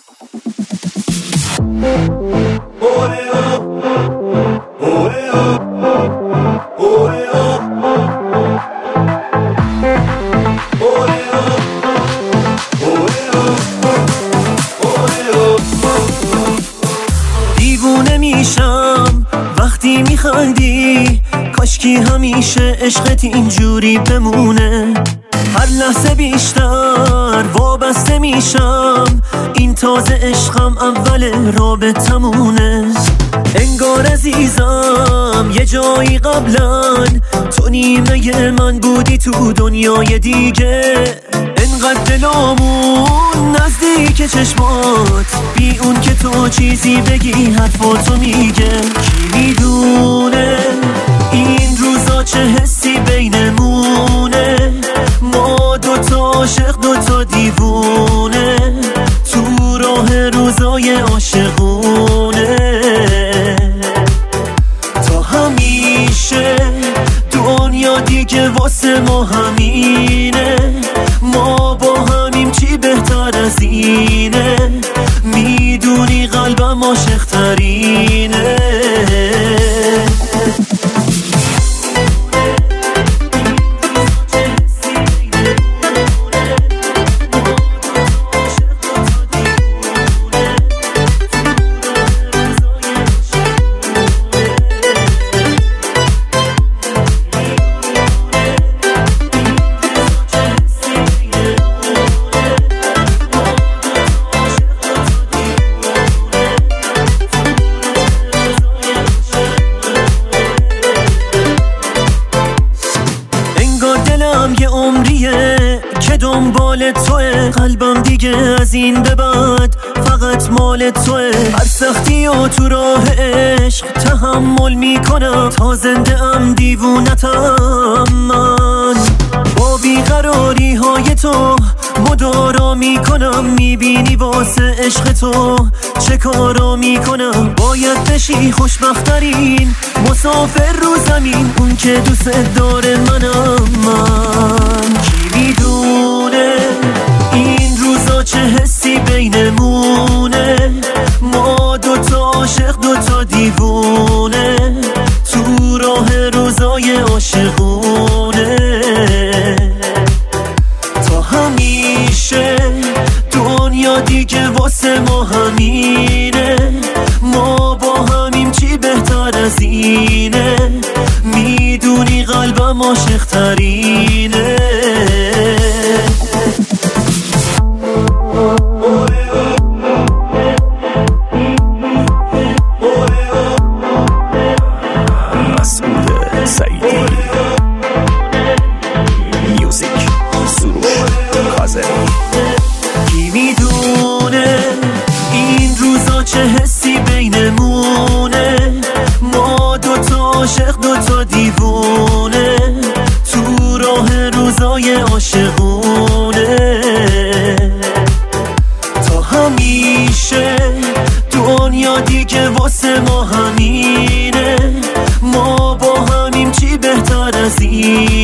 دیوونه میشم وقتی میخندی، کاشکی همیشه عشقت اینجوری بمونه. هر لحظه بیشتر وابسته میشم، این تازه عشقم اول رابطمونه. انگار عزیزم یه جایی قبلا تو نیمه من بودی تو دنیای دیگه. انقدر دلامون نزدیک چشمات، بی اون که تو چیزی بگی حرفاتو میگه. کی میدونه این روزا چه حسی بینمونه، ما دوتا عاشق دوتا دیوونه، تو راه روزای عاشقونه. تا همیشه دنیا دیگه واسه ما همینه، ما با همیم چی بهتر از اینه، میدونی قلبم عاشق ترینه. یه عمریه که دنبال توه، قلبم دیگه از این به بعد فقط مال توه. هر سختی و تو راه عشق تحمل میکنم، تا زنده ام دیوونتم من. با بیقراری های تو مدارا میکنم، میبینی واسه عشق تو چه کارا میکنم. باید بشی خوشبخترین مسافر رو زمین، اون که دوست داره منم من. کی میدونه این روزا چه حسی بینمونه، ما دوتا عاشق دوتا دیوونه، تو راه روزای عاشقونه. تا همیشه دنیا دیگه واسه ما همینه، ما با همیم چی بهتر از اینه، میدونی قلبم عاشق ترینه. مسعود سعیدی، میوزیک سروش کاظمی. کی میدونه این روزا چه حسی بینمونه، ما دوتا عاشق دوتا دیوونه، تو راه روزای عاشقونه. تا همیشه دنیا دیگه واسه ما همینه، ما با همیم چی بهتر از این.